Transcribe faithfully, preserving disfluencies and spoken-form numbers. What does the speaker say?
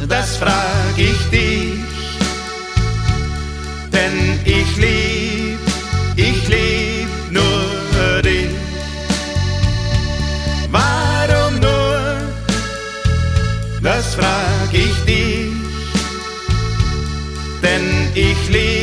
das frag ich dich. Denn ich lieb, ich lieb nur dich. Warum nur, das frag ich dich. Denn ich lieb